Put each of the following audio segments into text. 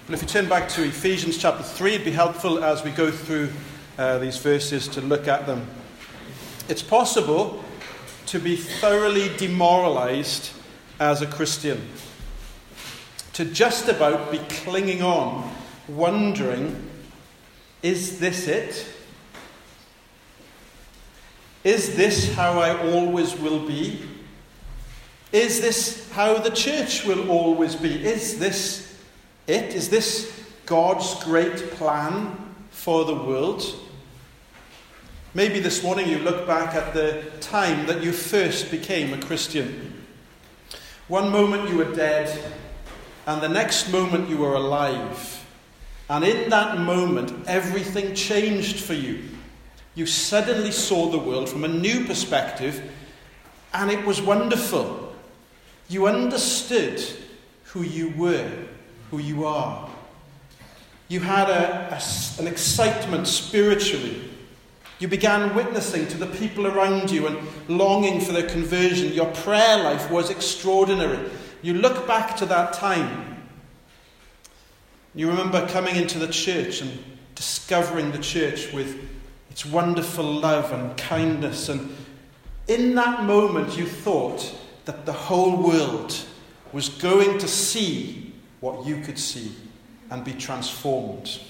And if you turn back to Ephesians chapter 3, it'd be helpful as we go through these verses to look at them. It's possible to be thoroughly demoralized as a Christian, to just about be clinging on, wondering, is this it? Is this how I always will be? Is this how the church will always be? Is this it? Is this God's great plan for the world? Maybe this morning you look back at the time that you first became a Christian. One moment you were dead, and the next moment you were alive. And in that moment, everything changed for you. You suddenly saw the world from a new perspective, and it was wonderful. You understood who you were, who you are. You had an excitement spiritually. You began witnessing to the people around you and longing for their conversion. Your prayer life was extraordinary. You look back to that time. You remember coming into the church and discovering the church with its wonderful love and kindness. And in that moment you thought that the whole world was going to see what you could see and be transformed.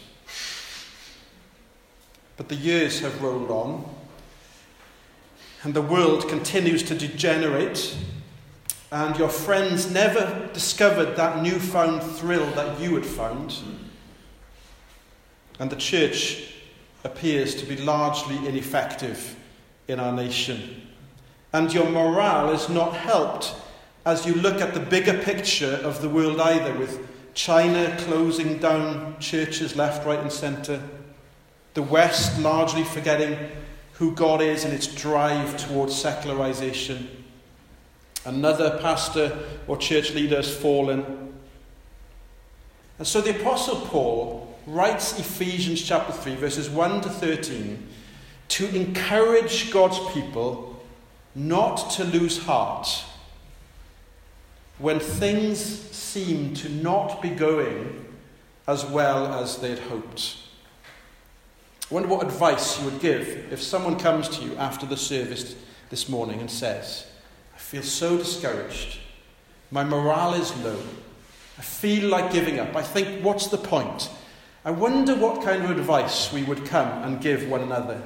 But the years have rolled on, and the world continues to degenerate, and your friends never discovered that newfound thrill that you had found, and the church appears to be largely ineffective in our nation. And your morale is not helped as you look at the bigger picture of the world either, with China closing down churches left, right and centre, the West largely forgetting who God is in its drive towards secularization, another pastor or church leader has fallen. And so the Apostle Paul writes Ephesians chapter 3, verses 1 to 13, to encourage God's people not to lose heart when things seem to not be going as well as they'd hoped. I wonder what advice you would give if someone comes to you after the service this morning and says, I feel so discouraged. My morale is low. I feel like giving up. I think, what's the point? I wonder what kind of advice we would come and give one another.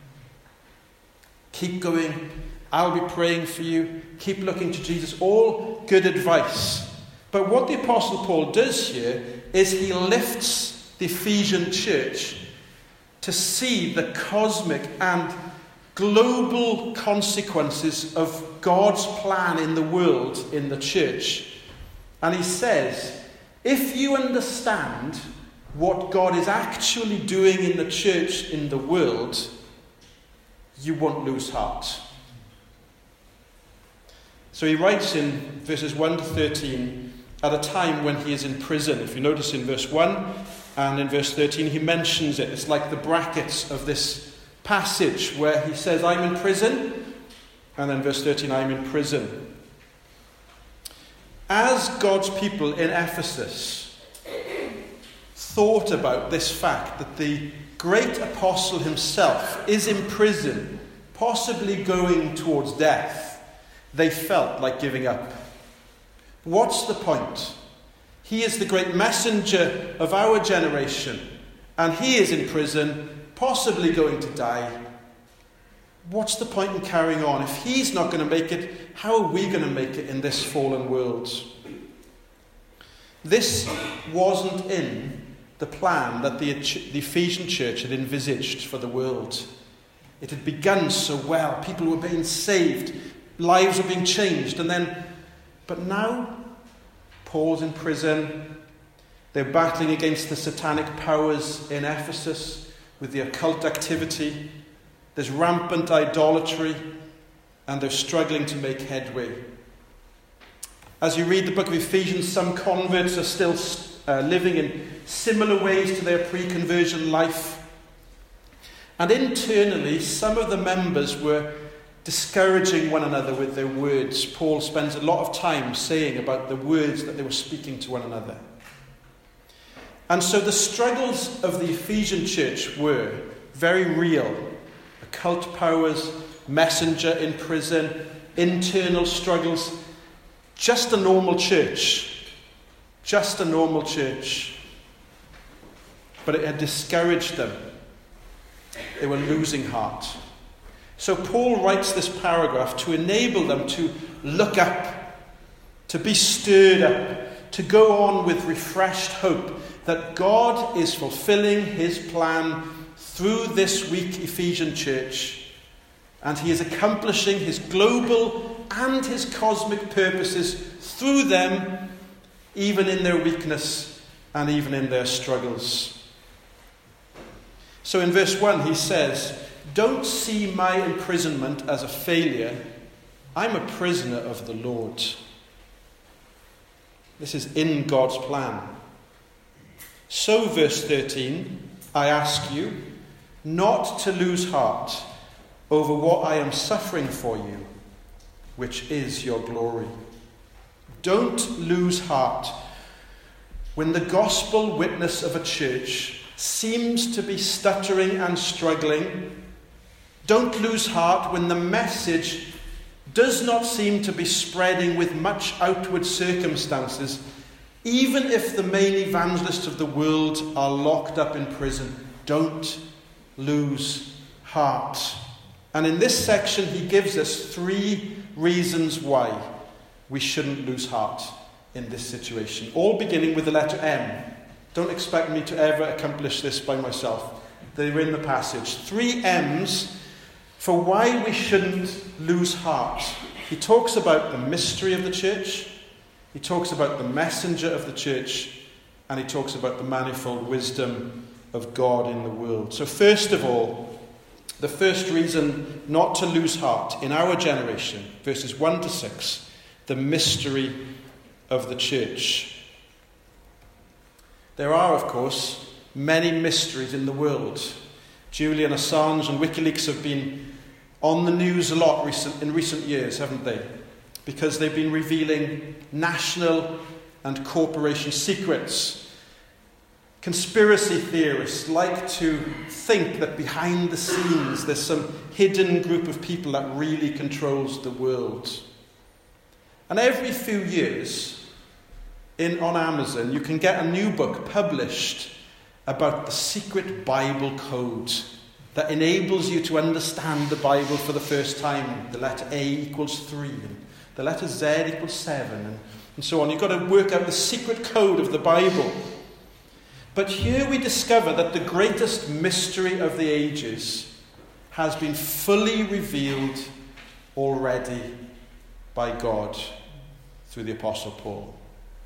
Keep going. I'll be praying for you. Keep looking to Jesus. All good advice. But what the Apostle Paul does here is he lifts the Ephesian church to see the cosmic and global consequences of God's plan in the world, in the church. And he says, if you understand what God is actually doing in the church, in the world, you won't lose heart. So he writes in verses 1 to 13 at a time when he is in prison. If you notice in verse 1 and in verse 13, he mentions it. It's like the brackets of this passage where he says, I'm in prison. And then verse 13, I'm in prison. As God's people in Ephesus thought about this fact that the great apostle himself is in prison, possibly going towards death, they felt like giving up. What's the point? He is the great messenger of our generation, and he is in prison, possibly going to die. What's the point in carrying on? If he's not going to make it, how are we going to make it in this fallen world? This wasn't in the plan that the Ephesian church had envisaged for the world. It had begun so well. People were being saved. Lives were being changed. But now, Paul's in prison. They're battling against the satanic powers in Ephesus with the occult activity. There's rampant idolatry, and they're struggling to make headway. As you read the book of Ephesians, some converts are still living in similar ways to their pre-conversion life. And internally, some of the members were discouraging one another with their words. Paul spends a lot of time saying about the words that they were speaking to one another. And so the struggles of the Ephesian church were very real. Occult powers, messenger in prison, internal struggles. Just a normal church. Just a normal church. But it had discouraged them. They were losing heart. So Paul writes this paragraph to enable them to look up, to be stirred up, to go on with refreshed hope that God is fulfilling his plan through this weak Ephesian church, and he is accomplishing his global and his cosmic purposes through them, even in their weakness and even in their struggles. So in verse 1 he says, "Don't see my imprisonment as a failure. I'm a prisoner of the Lord." This is in God's plan. So, verse 13, "I ask you not to lose heart over what I am suffering for you, which is your glory." Don't lose heart when the gospel witness of a church seems to be stuttering and struggling. Don't lose heart when the message does not seem to be spreading with much outward circumstances, even if the main evangelists of the world are locked up in prison. Don't lose heart. And in this section, he gives us 3 reasons why we shouldn't lose heart in this situation, all beginning with the letter M. Don't expect me to ever accomplish this by myself. They're in the passage. 3 M's for why we shouldn't lose heart. He talks about the mystery of the church, he talks about the messenger of the church, and he talks about the manifold wisdom of God in the world. So first of all, the first reason not to lose heart in our generation, verses 1 to 6, the mystery of the church. There are, of course, many mysteries in the world. Julian Assange and WikiLeaks have been on the news a lot in recent years, haven't they? Because they've been revealing national and corporation secrets. Conspiracy theorists like to think that behind the scenes there's some hidden group of people that really controls the world. And every few years, on Amazon, you can get a new book published about the secret Bible code that enables you to understand the Bible for the first time. The letter A equals 3, and the letter Z equals 7, and so on. You've got to work out the secret code of the Bible. But here we discover that the greatest mystery of the ages has been fully revealed already by God through the Apostle Paul.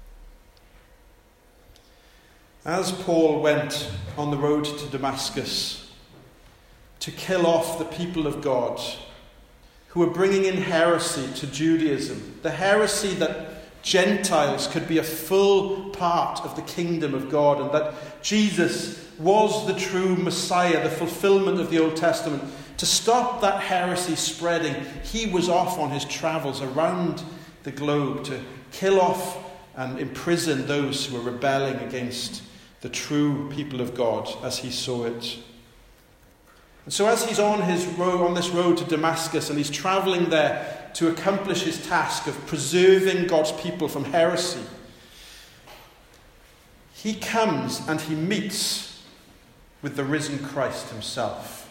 As Paul went on the road to Damascus to kill off the people of God who were bringing in heresy to Judaism, the heresy that Gentiles could be a full part of the kingdom of God and that Jesus was the true Messiah, the fulfillment of the Old Testament. To stop that heresy spreading, he was off on his travels around the globe to kill off and imprison those who were rebelling against the true people of God as he saw it. And so as he's on this road to Damascus and he's travelling there to accomplish his task of preserving God's people from heresy, he comes and he meets with the risen Christ himself.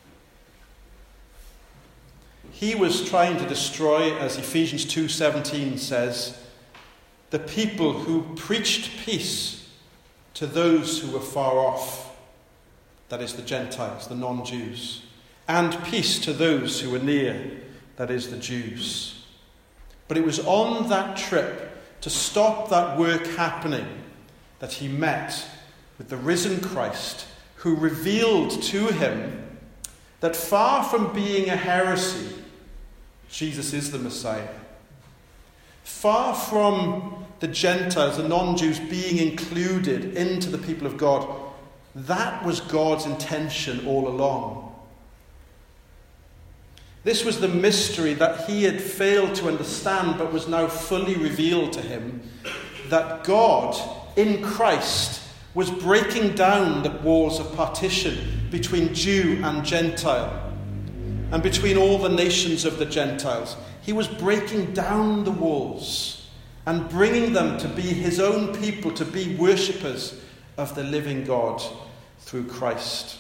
He was trying to destroy, as Ephesians 2:17 says, the people who preached peace to those who were far off, that is the Gentiles, the non-Jews, and peace to those who were near, that is the Jews. But it was on that trip to stop that work happening that he met with the risen Christ, who revealed to him that far from being a heresy, Jesus is the Messiah. Far from the Gentiles, the non-Jews, being included into the people of God, that was God's intention all along. This was the mystery that he had failed to understand, but was now fully revealed to him, that God, in Christ, was breaking down the walls of partition between Jew and Gentile, and between all the nations of the Gentiles. He was breaking down the walls and bringing them to be his own people, to be worshippers of the living God through Christ.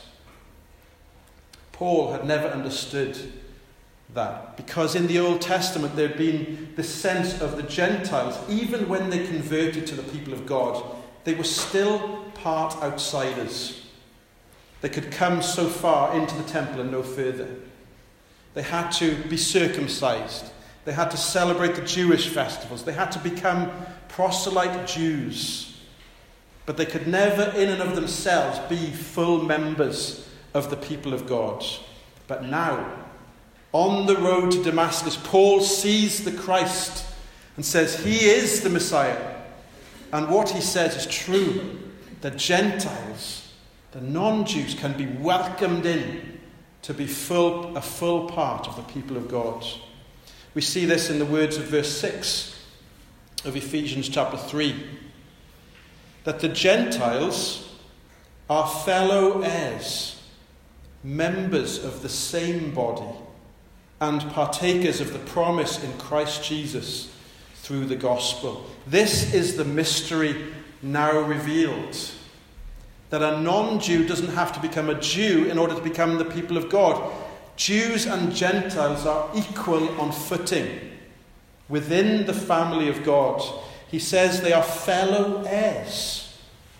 Paul had never understood that, because in the Old Testament there had been the sense of the Gentiles, even when they converted to the people of God, they were still part outsiders. They could come so far into the temple and no further. They had to be circumcised. They had to celebrate the Jewish festivals. They had to become proselyte Jews. But they could never in and of themselves be full members of the people of God. But now, on the road to Damascus, Paul sees the Christ and says he is the Messiah. And what he says is true. The Gentiles, the non-Jews, can be welcomed in to be a full part of the people of God. We see this in the words of verse 6 of Ephesians chapter 3. That the Gentiles are fellow heirs, members of the same body, and partakers of the promise in Christ Jesus through the gospel. This is the mystery now revealed. That a non-Jew doesn't have to become a Jew in order to become the people of God. Jews and Gentiles are equal on footing within the family of God. He says they are fellow heirs.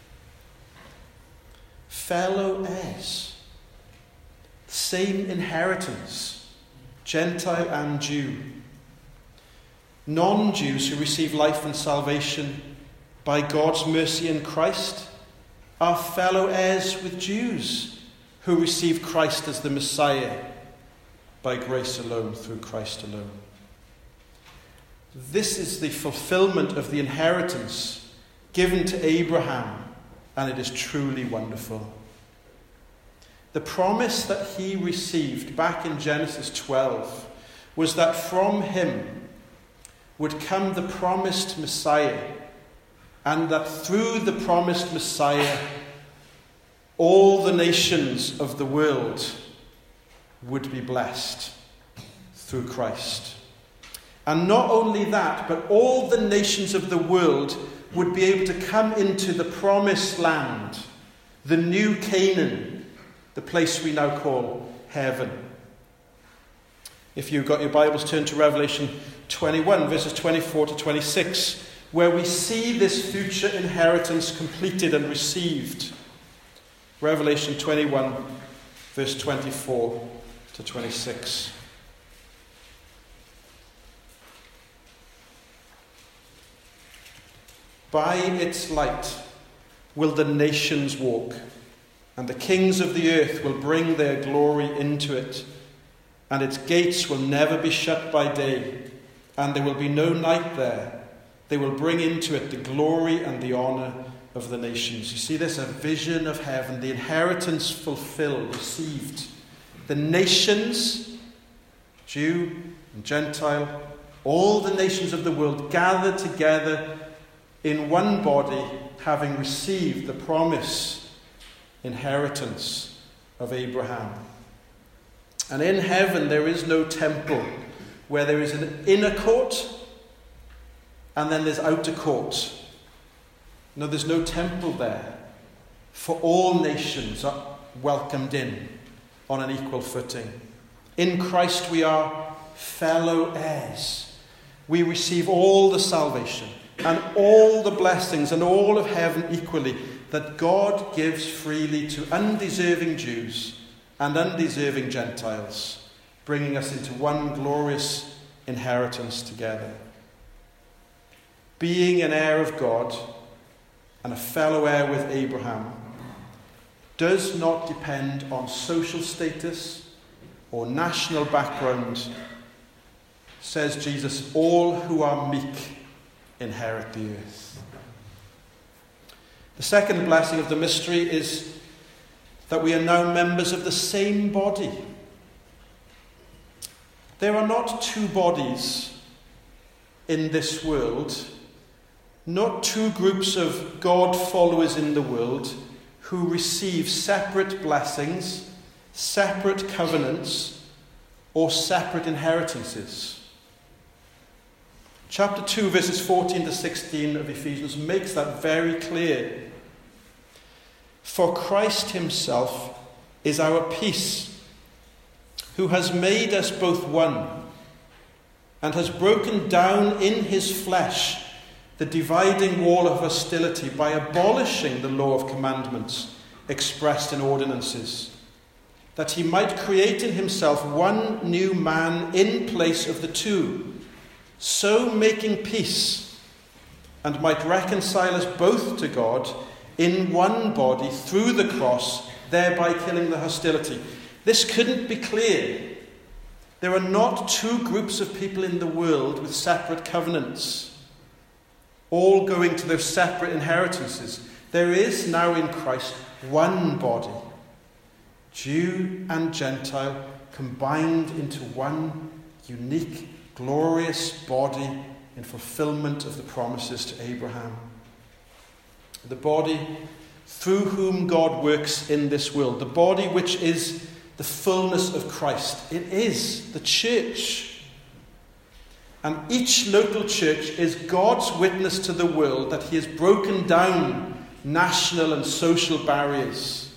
Fellow heirs. Same inheritance, Gentile and Jew. Non-Jews who receive life and salvation by God's mercy in Christ are fellow heirs with Jews who receive Christ as the Messiah by grace alone, through Christ alone. This is the fulfillment of the inheritance given to Abraham, and it is truly wonderful. The promise that he received back in Genesis 12 was that from him would come the promised Messiah, and that through the promised Messiah, all the nations of the world would be blessed through Christ. And not only that, but all the nations of the world would be able to come into the promised land, the new Canaan, the place we now call heaven. If you've got your Bibles, turn to Revelation 21, verses 24 to 26, where we see this future inheritance completed and received. Revelation 21, verse 24 to 26. By its light will the nations walk, and the kings of the earth will bring their glory into it, and its gates will never be shut by day, and there will be no night there. They will bring into it the glory and the honor of the nations. You see this, a vision of heaven, the inheritance fulfilled, received. The nations, Jew and Gentile, all the nations of the world gathered together in one body, having received the promise, inheritance of Abraham. And in heaven there is no temple, where there is an inner court and then there's outer court. No, there's no temple there, for all nations are welcomed in on an equal footing. In Christ we are fellow heirs. We receive all the salvation and all the blessings and all of heaven equally that God gives freely to undeserving Jews and undeserving Gentiles, bringing us into one glorious inheritance together. Being an heir of God and a fellow heir with Abraham does not depend on social status or national background. Says Jesus, all who are meek inherit the earth. The second blessing of the mystery is that we are now members of the same body. There are not two bodies in this world not two groups of God followers in the world who receive separate blessings, separate covenants, or separate inheritances. Chapter 2, verses 14 to 16 of Ephesians makes that very clear. For Christ himself is our peace, who has made us both one, and has broken down in his flesh the dividing wall of hostility by abolishing the law of commandments expressed in ordinances, that he might create in himself one new man in place of the two, so making peace, and might reconcile us both to God in one body through the cross, thereby killing the hostility. This couldn't be clear. There are not two groups of people in the world with separate covenants, all going to their separate inheritances. There is now in Christ one body, Jew and Gentile, combined into one unique, glorious body in fulfillment of the promises to Abraham. The body through whom God works in this world, the body which is the fullness of Christ. It is the church. And each local church is God's witness to the world that he has broken down national and social barriers.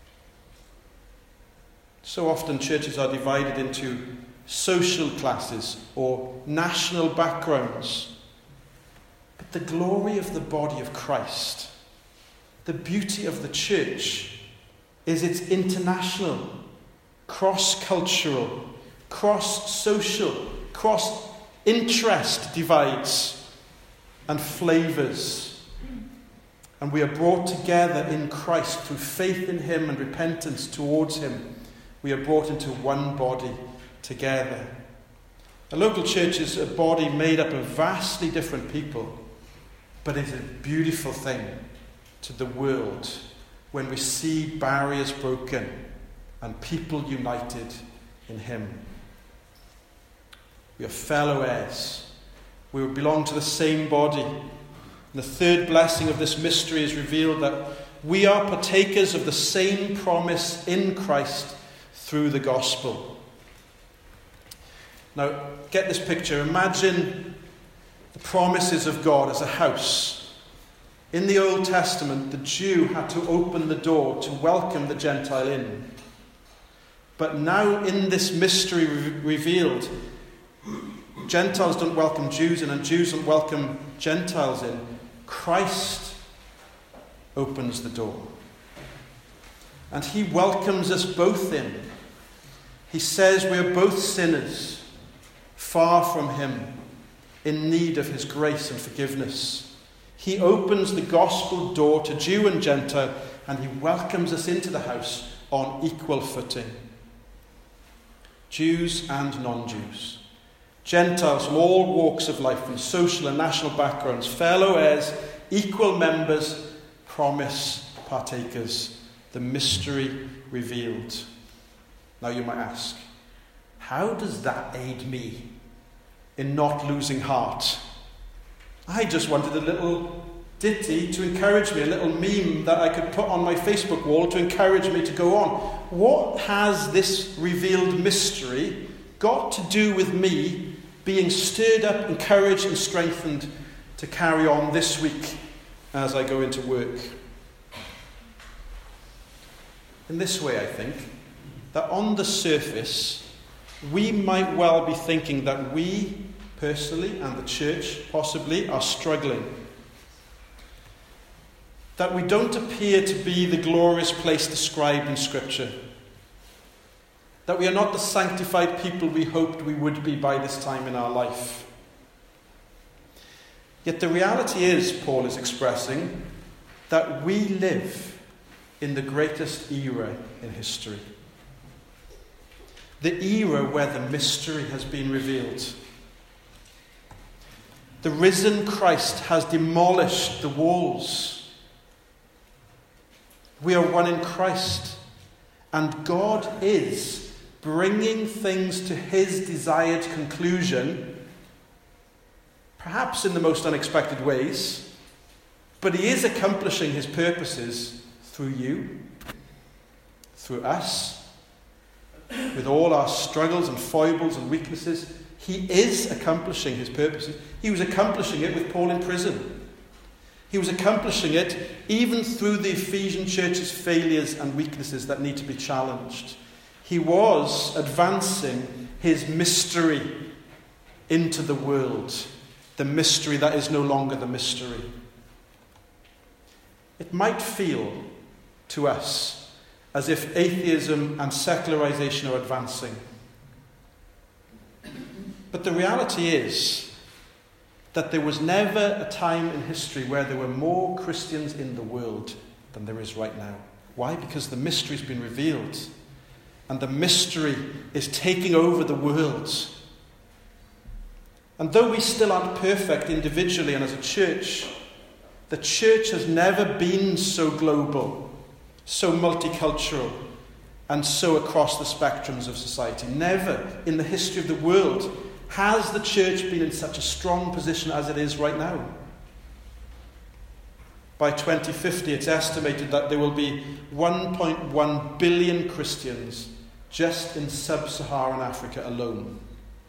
So often churches are divided into social classes or national backgrounds. But the glory of the body of Christ, the beauty of the church, is its international, cross-cultural, cross-social, cross-interest divides and flavours. And we are brought together in Christ through faith in him and repentance towards him. We are brought into one body together. A local church is a body made up of vastly different people, but it's a beautiful thing to the world when we see barriers broken and people united in him. We are fellow heirs. We belong to the same body. And the third blessing of this mystery is revealed that we are partakers of the same promise in Christ through the gospel. Now, get this picture. Imagine the promises of God as a house. In the Old Testament, the Jew had to open the door to welcome the Gentile in. But now in this mystery revealed, Gentiles don't welcome Jews in and Jews don't welcome Gentiles in. Christ opens the door. And he welcomes us both in. He says we are both sinners, far from him, in need of his grace and forgiveness. He opens the gospel door to Jew and Gentile, and he welcomes us into the house on equal footing. Jews and non-Jews, Gentiles from all walks of life, from social and national backgrounds, fellow heirs, equal members, promise partakers, the mystery revealed. Now you might ask, how does that aid me in not losing heart? I just wanted a little ditty to encourage me, a little meme that I could put on my Facebook wall to encourage me to go on. What has this revealed mystery got to do with me being stirred up, encouraged and strengthened to carry on this week as I go into work? In this way, I think, that on the surface, we might well be thinking that we, personally, and the church, possibly, are struggling. That we don't appear to be the glorious place described in Scripture. That we are not the sanctified people we hoped we would be by this time in our life. Yet the reality is, Paul is expressing, that we live in the greatest era in history. The era where the mystery has been revealed. The risen Christ has demolished the walls. We are one in Christ, and God is bringing things to his desired conclusion, perhaps in the most unexpected ways, But he is accomplishing his purposes through you, through us, with all our struggles and foibles and weaknesses. He is accomplishing his purposes. He was accomplishing it with Paul in prison. He was accomplishing it even through the Ephesian church's failures and weaknesses that need to be challenged. He was advancing his mystery into the world, the mystery that is no longer the mystery. It might feel to us as if atheism and secularization are advancing. But the reality is that there was never a time in history where there were more Christians in the world than there is right now. Why? Because the mystery's been revealed. And the mystery is taking over the world. And though we still aren't perfect individually and as a church, the church has never been so global, so multicultural, and so across the spectrums of society. Never in the history of the world has the church been in such a strong position as it is right now. By 2050, it's estimated that there will be 1.1 billion Christians just in sub-Saharan Africa alone.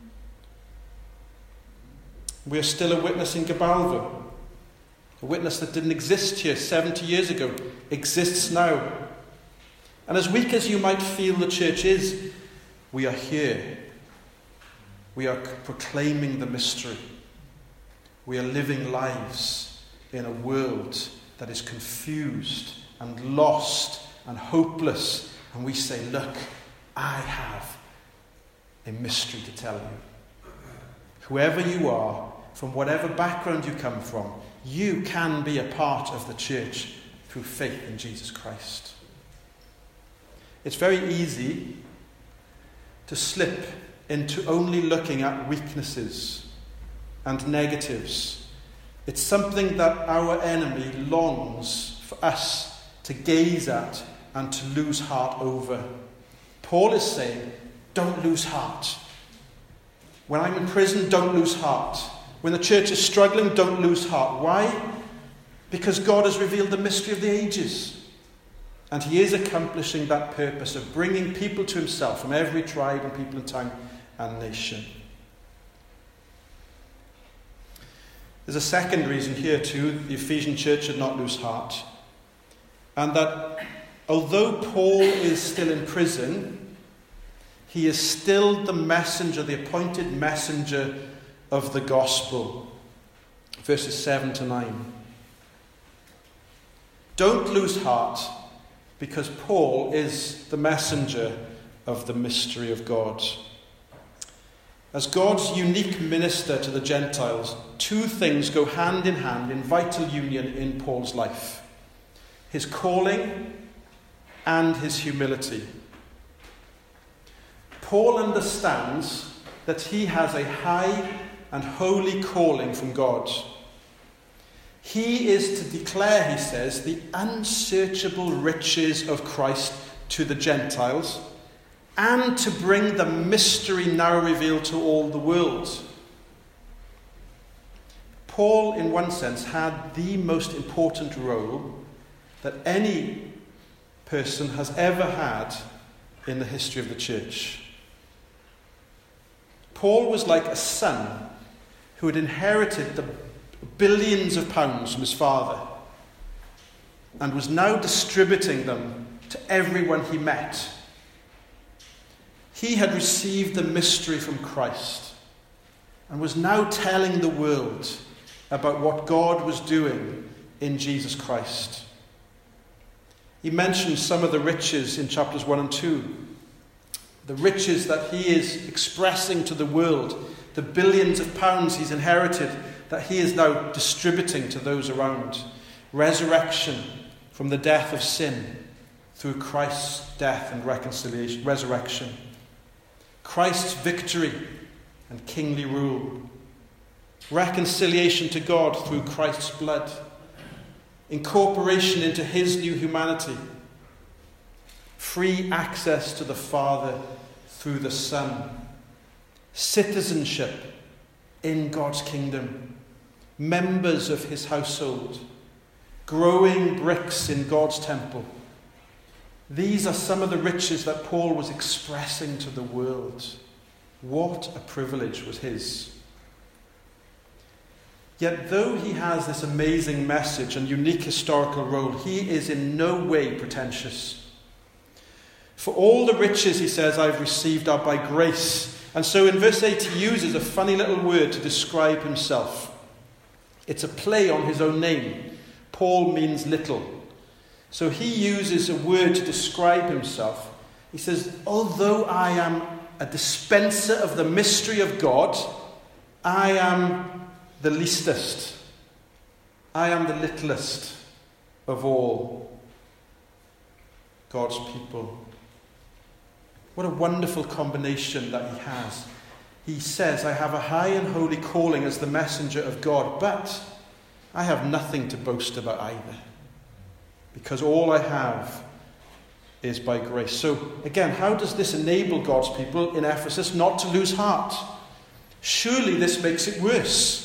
We are still a witness in Gibraltar. A witness that didn't exist here 70 years ago exists now. And as weak as you might feel the church is, we are here. We are proclaiming the mystery. We are living lives in a world that is confused and lost and hopeless. And we say, look, I have a mystery to tell you. Whoever you are, from whatever background you come from, you can be a part of the church through faith in Jesus Christ. It's very easy to slip into only looking at weaknesses and negatives. It's something that our enemy longs for us to gaze at and to lose heart over. Paul is saying, don't lose heart. When I'm in prison, don't lose heart. When the church is struggling, don't lose heart. Why? Because God has revealed the mystery of the ages. And he is accomplishing that purpose of bringing people to himself from every tribe and people and tongue and nation. There's a second reason here too. The Ephesian church should not lose heart. And that although Paul is still in prison, he is still the messenger, the appointed messenger of the gospel. Verses 7 to 9. Don't lose heart, because Paul is the messenger of the mystery of God. As God's unique minister to the Gentiles, two things go hand in hand in vital union in Paul's life: his calling and his humility. Paul understands that he has a high and holy calling from God. He is to declare, he says, the unsearchable riches of Christ to the Gentiles, and to bring the mystery now revealed to all the world. Paul, in one sense, had the most important role that any person has ever had in the history of the church. Paul was like a son who had inherited the billions of pounds from his father and was now distributing them to everyone he met. He had received the mystery from Christ and was now telling the world about what God was doing in Jesus Christ. He mentions some of the riches in chapters 1 and 2. The riches that he is expressing to the world, the billions of pounds he's inherited that he is now distributing to those around. Resurrection from the death of sin through Christ's death and reconciliation, resurrection. Christ's victory and kingly rule. Reconciliation to God through Christ's blood. Incorporation into his new humanity. Free access to the Father through the Son. Citizenship in God's kingdom. Members of his household. growing bricks in God's temple. These are some of the riches that Paul was expressing to the world. What a privilege was his. Yet though he has this amazing message and unique historical role, he is in no way pretentious. For all the riches, he says, I've received are by grace. And so in verse 8 he uses a funny little word to describe himself. It's a play on his own name. Paul means little. So he uses a word to describe himself. He says, although I am a dispenser of the mystery of God, I am the leastest. I am the littlest of all God's people. What a wonderful combination that he has. He says, I have a high and holy calling as the messenger of God, but I have nothing to boast about either, because all I have is by grace. So again, how does this enable God's people in Ephesus not to lose heart? Surely this makes it worse.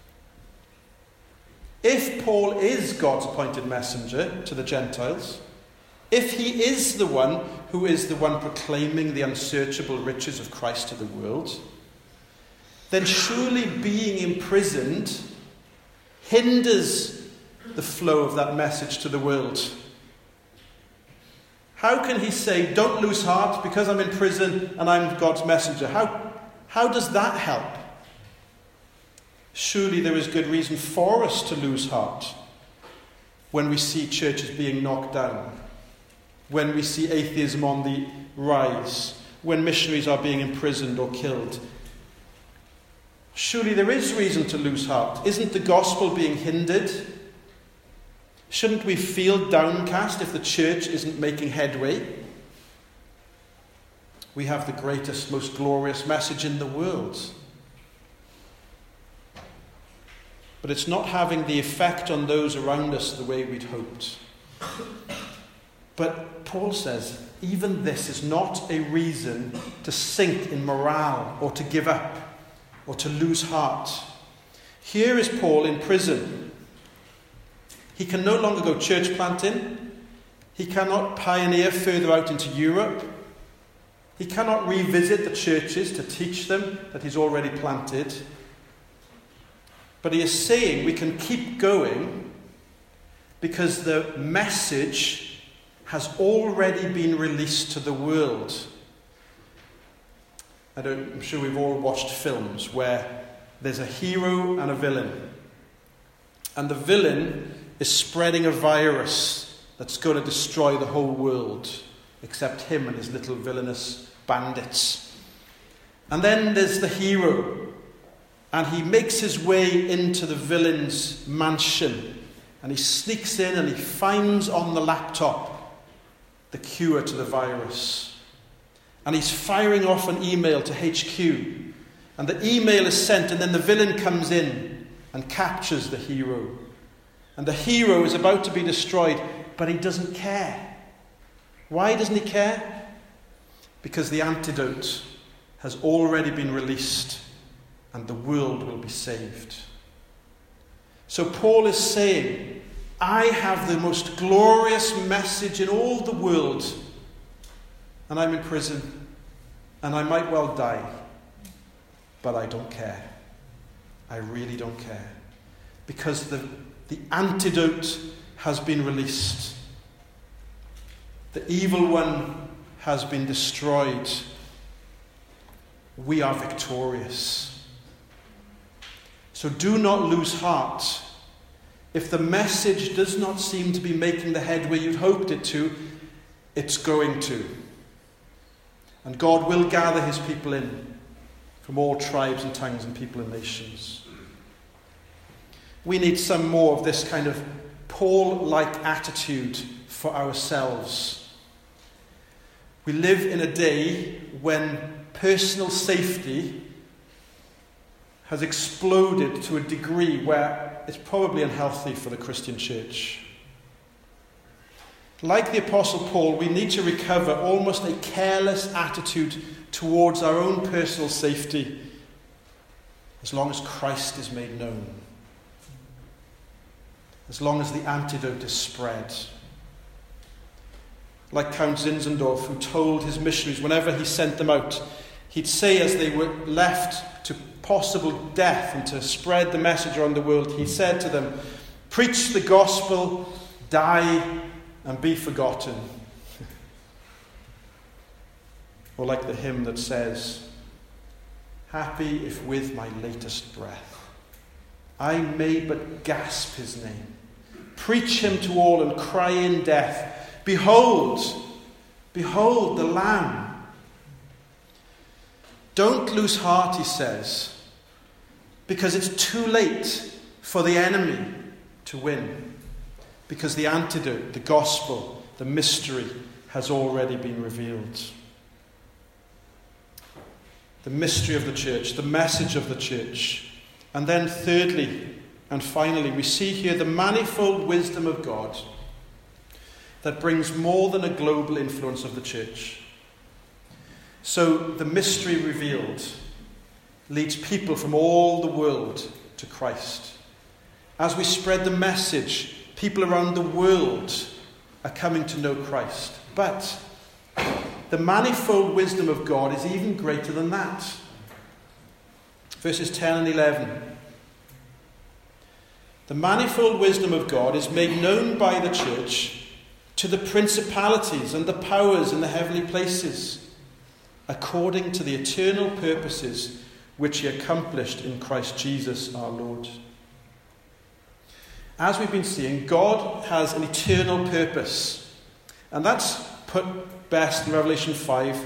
If Paul is God's appointed messenger to the Gentiles, if he is the one who is the one proclaiming the unsearchable riches of Christ to the world, then surely being imprisoned hinders the flow of that message to the world. How can he say, don't lose heart because I'm in prison and I'm God's messenger? How does that help? Surely there is good reason for us to lose heart when we see churches being knocked down, when we see atheism on the rise, when missionaries are being imprisoned or killed. Surely there is reason to lose heart. Isn't the gospel being hindered? Shouldn't we feel downcast if the church isn't making headway? We have the greatest, most glorious message in the world. But it's not having the effect on those around us the way we'd hoped. But Paul says, even this is not a reason to sink in morale or to give up or to lose heart. Here is Paul in prison. He can no longer go church planting. He cannot pioneer further out into Europe. He cannot revisit the churches to teach them that he's already planted. But he is saying we can keep going because the message has already been released to the world. I'm sure we've all watched films where there's a hero and a villain. And the villain is spreading a virus that's going to destroy the whole world, except him and his little villainous bandits. And then there's the hero. And he makes his way into the villain's mansion. And he sneaks in and he finds on the laptop the cure to the virus. And he's firing off an email to HQ. And the email is sent, and then the villain comes in and captures the hero. And the hero is about to be destroyed, but he doesn't care. Why doesn't he care? Because the antidote has already been released. And the world will be saved. So Paul is saying, I have the most glorious message in all the world. And I'm in prison. And I might well die. But I don't care. I really don't care. Because the antidote has been released. The evil one has been destroyed. We are victorious. So do not lose heart. If the message does not seem to be making the headway you'd hoped it to, it's going to. And God will gather his people in from all tribes and tongues and people and nations. We need some more of this kind of Paul-like attitude for ourselves. We live in a day when personal safety has exploded to a degree where it's probably unhealthy for the Christian church. Like the Apostle Paul, we need to recover almost a careless attitude towards our own personal safety as long as Christ is made known. as long as the antidote is spread. Like Count Zinzendorf, who told his missionaries whenever he sent them out, he'd say as they were left to possible death and to spread the message around the world, he said to them, "Preach the gospel, die and be forgotten." Or like the hymn that says, "Happy if with my latest breath I may but gasp his name, preach him to all and cry in death, behold, behold the Lamb." Don't lose heart, he says, because it's too late for the enemy to win, because the antidote, the gospel, the mystery has already been revealed. The mystery of the church, the message of the church. And then thirdly and finally, we see here the manifold wisdom of God that brings more than a global influence of the church. So the mystery revealed leads people from all the world to Christ. As we spread the message, people around the world are coming to know Christ. But the manifold wisdom of God is even greater than that. Verses 10 and 11. The manifold wisdom of God is made known by the church to the principalities and the powers in the heavenly places, according to the eternal purposes which he accomplished in Christ Jesus our Lord. As we've been seeing, God has an eternal purpose. And that's put best in Revelation 5.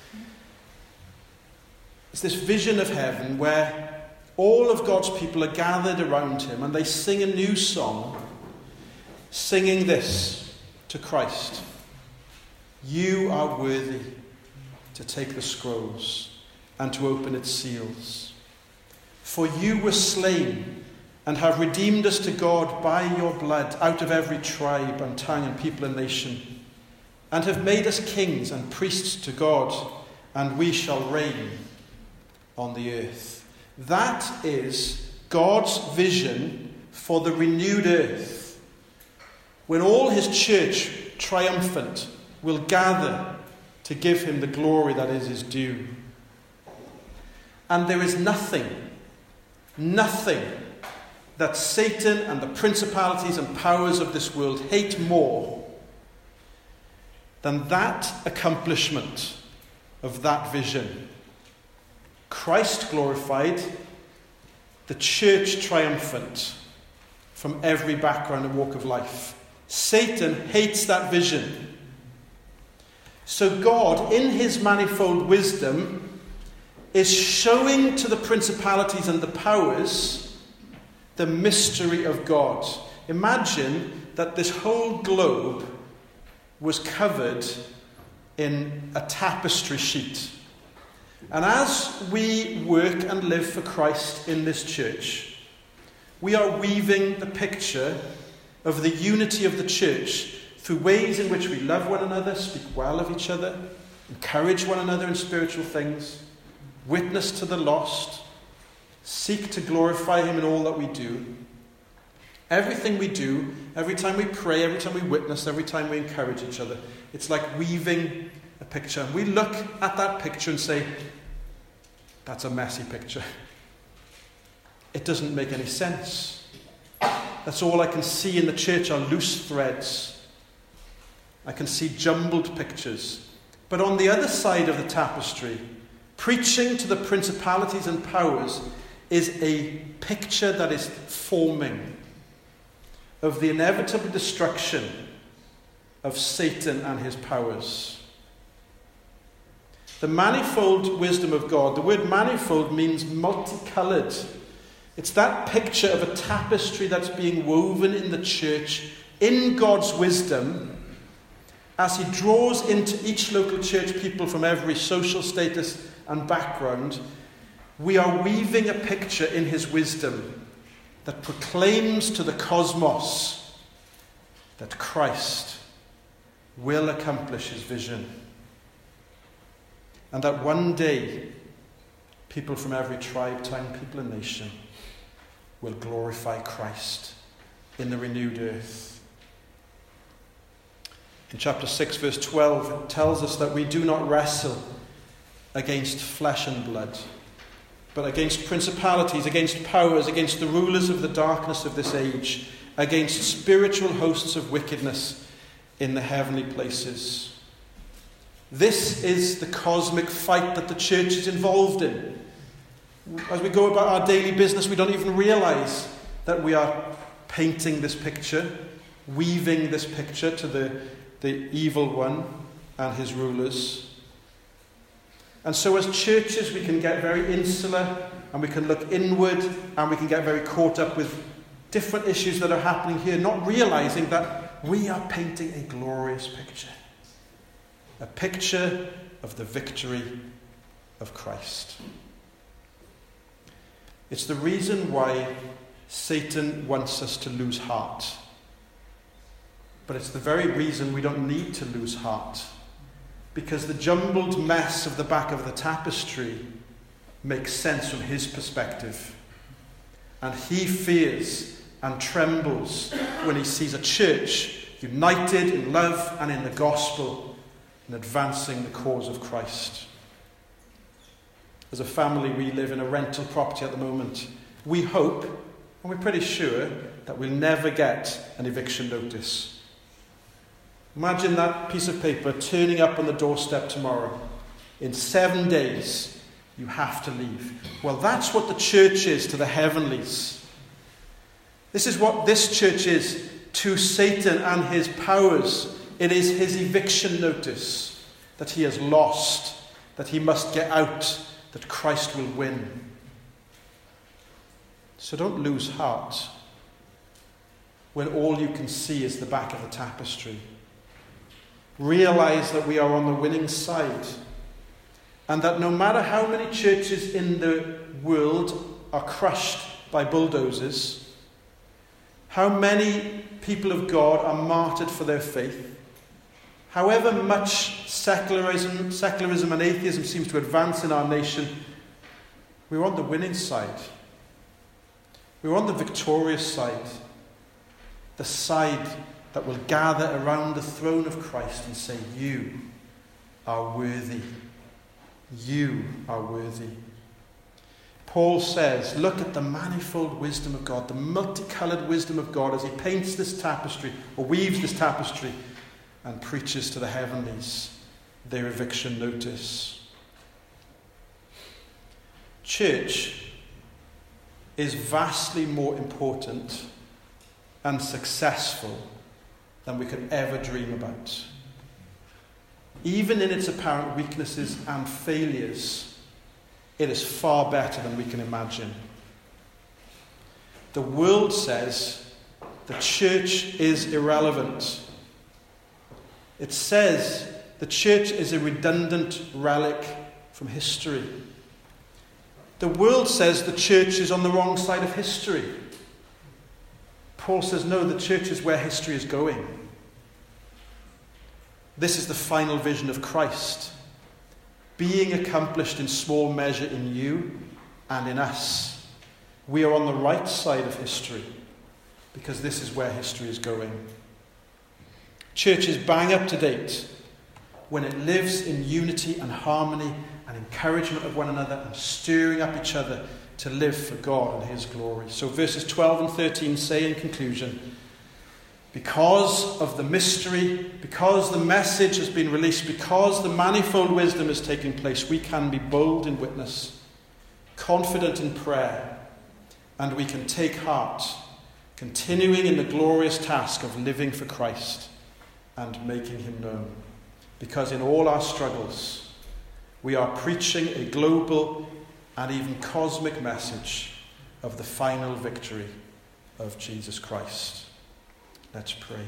It's this vision of heaven where all of God's people are gathered around him and they sing a new song, singing this to Christ: "You are worthy to take the scrolls and to open its seals. For you were slain and have redeemed us to God by your blood out of every tribe and tongue and people and nation, and have made us kings and priests to God, and we shall reign on the earth." That is God's vision for the renewed earth, when all his church, triumphant, will gather to give him the glory that is his due. And there is nothing that Satan and the principalities and powers of this world hate more than that accomplishment of that vision. Christ glorified, the church triumphant from every background and walk of life. Satan hates that vision. So God, in his manifold wisdom, is showing to the principalities and the powers the mystery of God. Imagine that this whole globe was covered in a tapestry sheet. And as we work and live for Christ in this church, we are weaving the picture of the unity of the church through ways in which we love one another, speak well of each other, encourage one another in spiritual things, witness to the lost, seek to glorify him in all that we do. Everything we do, every time we pray, every time we witness, every time we encourage each other, it's like weaving a picture. We look at that picture and say, that's a messy picture. It doesn't make any sense. That's all I can see in the church are loose threads. I can see jumbled pictures. But on the other side of the tapestry, preaching to the principalities and powers is a picture that is forming of the inevitable destruction of Satan and his powers. The manifold wisdom of God. The word manifold means multicolored. It's that picture of a tapestry that's being woven in the church in God's wisdom as he draws into each local church people from every social status and background. We are weaving a picture in his wisdom that proclaims to the cosmos that Christ will accomplish his vision. And that one day, people from every tribe, tongue, people and nation will glorify Christ in the renewed earth. In chapter 6, verse 12, it tells us that we do not wrestle against flesh and blood, but against principalities, against powers, against the rulers of the darkness of this age, against spiritual hosts of wickedness in the heavenly places. This is the cosmic fight that the church is involved in. As we go about our daily business, we don't even realize that we are painting this picture, weaving this picture to the evil one and his rulers. And so as churches, we can get very insular, and we can look inward, and we can get very caught up with different issues that are happening here, not realizing that we are painting a glorious picture. A picture of the victory of Christ. It's the reason why Satan wants us to lose heart. But it's the very reason we don't need to lose heart. Because the jumbled mess of the back of the tapestry makes sense from his perspective. And he fears and trembles when he sees a church united in love and in the gospel and advancing the cause of Christ. As a family, we live in a rental property at the moment. We hope, and we're pretty sure, that we'll never get an eviction notice. Imagine that piece of paper turning up on the doorstep tomorrow. In 7 days, you have to leave. Well, that's what the church is to the heavenlies. This is what this church is to Satan and his powers. It is his eviction notice that he has lost, that he must get out, that Christ will win. So don't lose heart when all you can see is the back of the tapestry. Realize that we are on the winning side, and that no matter how many churches in the world are crushed by bulldozers, how many people of God are martyred for their faith, however much secularism and atheism seems to advance in our nation, we're on the winning side. We're on the victorious side, the side that will gather around the throne of Christ and say, you are worthy. You are worthy. Paul says, look at the manifold wisdom of God, the multicolored wisdom of God as he paints this tapestry, or weaves this tapestry, and preaches to the heavenlies their eviction notice. Church is vastly more important and successful than we could ever dream about. Even in its apparent weaknesses and failures, it is far better than we can imagine. The world says the church is irrelevant. It says the church is a redundant relic from history. The world says the church is on the wrong side of history. Paul says, no, the church is where history is going. This is the final vision of Christ, being accomplished in small measure in you and in us. We are on the right side of history because this is where history is going. Church is bang up to date when it lives in unity and harmony and encouragement of one another and stirring up each other to live for God and his glory. So verses 12 and 13 say in conclusion, because of the mystery, because the message has been released, because the manifold wisdom is taking place, we can be bold in witness, confident in prayer, and we can take heart, continuing in the glorious task of living for Christ and making him known. Because in all our struggles, we are preaching a global and even cosmic message of the final victory of Jesus Christ. Let's pray.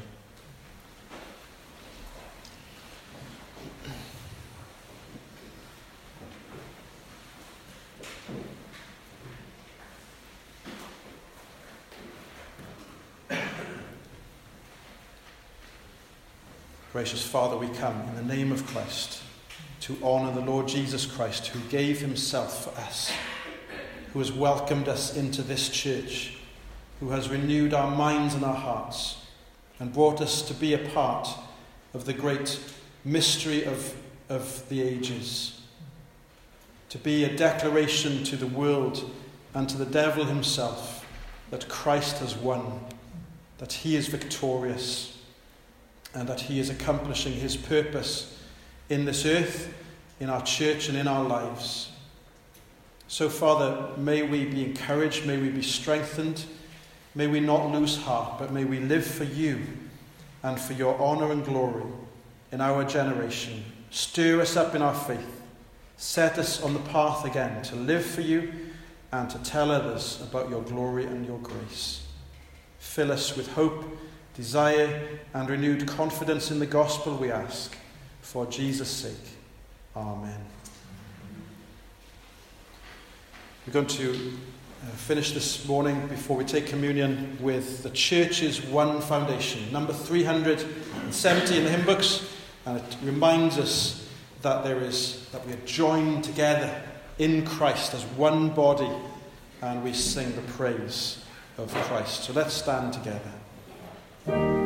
Gracious Father, we come in the name of Christ to honour the Lord Jesus Christ, who gave himself for us, who has welcomed us into this church, who has renewed our minds and our hearts and brought us to be a part of the great mystery of the ages, to be a declaration to the world and to the devil himself that Christ has won, that he is victorious, and that he is accomplishing his purpose in this earth, in our church and in our lives. So, Father, may we be encouraged, may we be strengthened, may we not lose heart, but may we live for you and for your honour and glory in our generation. Stir us up in our faith. Set us on the path again to live for you and to tell others about your glory and your grace. Fill us with hope, desire, and renewed confidence in the gospel, we ask, for Jesus' sake. Amen. We're going to finish this morning, before we take communion, with the church's one foundation, number 370 in the hymn books, and it reminds us that we are joined together in Christ as one body, and we sing the praise of Christ. So let's stand together.